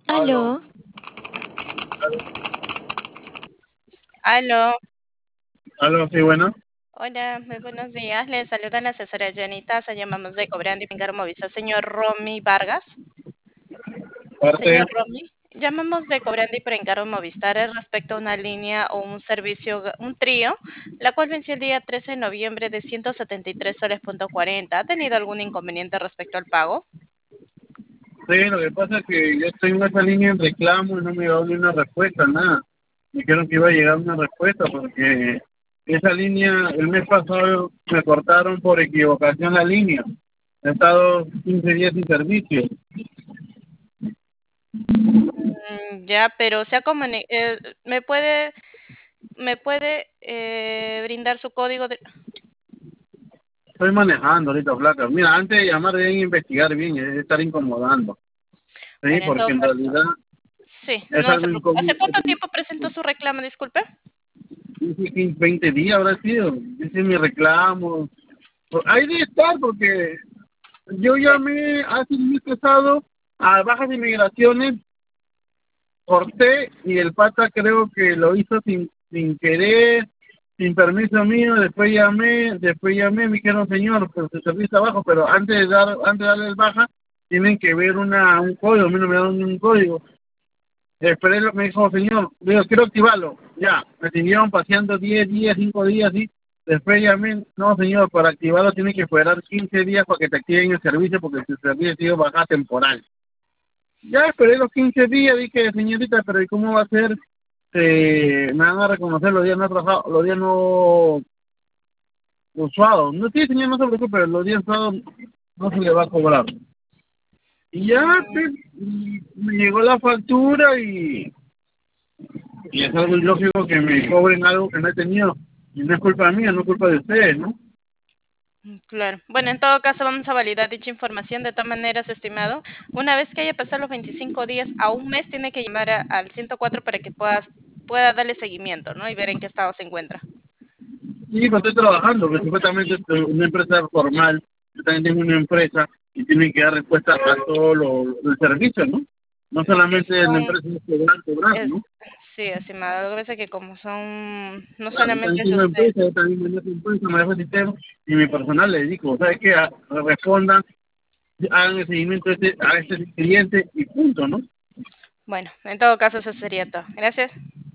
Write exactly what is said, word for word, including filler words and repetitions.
Aló, Aló, aló, aló. aló, sí, bueno, Hola, muy buenos días. Le saluda la asesora Jenny Taza. Llamamos de Cobrandi Pingar Movisa. Señor Romy Vargas. parte, Señor Romy, llamamos de Cobrandi por encargo Movistar es respecto a una línea o un servicio, un trío, la cual venció el día trece de noviembre de ciento setenta y tres soles punto cuarenta. ¿Ha tenido algún inconveniente respecto al pago? sí, lo que pasa es que yo estoy en esa línea en reclamo y no me llegó ni una respuesta, nada. Me dijeron que iba a llegar una respuesta porque esa línea, el mes pasado me cortaron por equivocación la línea. He estado quince días sin servicio. Mm, ya, pero se ha comuni- eh, ¿me puede, me puede eh, brindar su código de... Estoy manejando ahorita, flaca. Mira, antes de llamar deben investigar bien, es estar incomodando, ¿sí? Bueno, en Porque todo en caso, realidad sí, es no se algo preocupe. ¿Hace incómodo. cuánto tiempo presentó su reclamo? Disculpe. veinte días habrá sido. Ese es mi reclamo. Hay de estar porque yo Sí. llamé hace un mes pasado a bajas de migraciones, corté y el pata creo que lo hizo sin, sin querer, sin permiso mío. Después llamé, después llamé, me dijeron, señor, pues su servicio está abajo, pero antes de dar, antes de darle el baja, tienen que ver una, un código. A mí no me dieron un código. Esperé, lo- me dijo, señor, le digo, quiero activarlo. Ya, me siguieron paseando diez días, cinco días, ¿sí? Después llamé, no, señor, para activarlo tiene que esperar quince días para que te activen el servicio porque su servicio ha sido baja temporal. Ya esperé los quince días, dije, señorita, pero ¿y cómo va a ser? Eh, me van a reconocer los días no trabajados, los días no usados. No, sí, señor, no se preocupe, los días usados no se le va a cobrar. Y ya, Mm, pues, y me llegó la factura y Y es algo ilógico que me cobren algo que no he tenido. Y no es culpa mía, no es culpa de ustedes, ¿no? claro. Bueno, en todo caso vamos a validar dicha información. De todas maneras, estimado, una vez que haya pasado los veinticinco días a un mes, tiene que llamar a- al ciento cuatro para que puedas, pueda darle seguimiento, ¿no? Y ver en qué estado se encuentra. Sí, pues estoy trabajando, que supuestamente es una empresa formal. Yo también tengo una empresa y tienen que dar respuesta a todo lo, el servicio, ¿no? No Sí, solamente en la son, empresa es cobrar, cobrar, es, ¿no? sí, estimado. Lo que pasa es que como son, no Claro, yo solamente también es tengo una usted. empresa, yo también manejo empresa, manejo sistema y mi personal le dedico, ¿sabes qué? A- a respondan, hagan el seguimiento a este, a este cliente y punto, ¿no? Bueno, en todo caso eso sería todo. Gracias.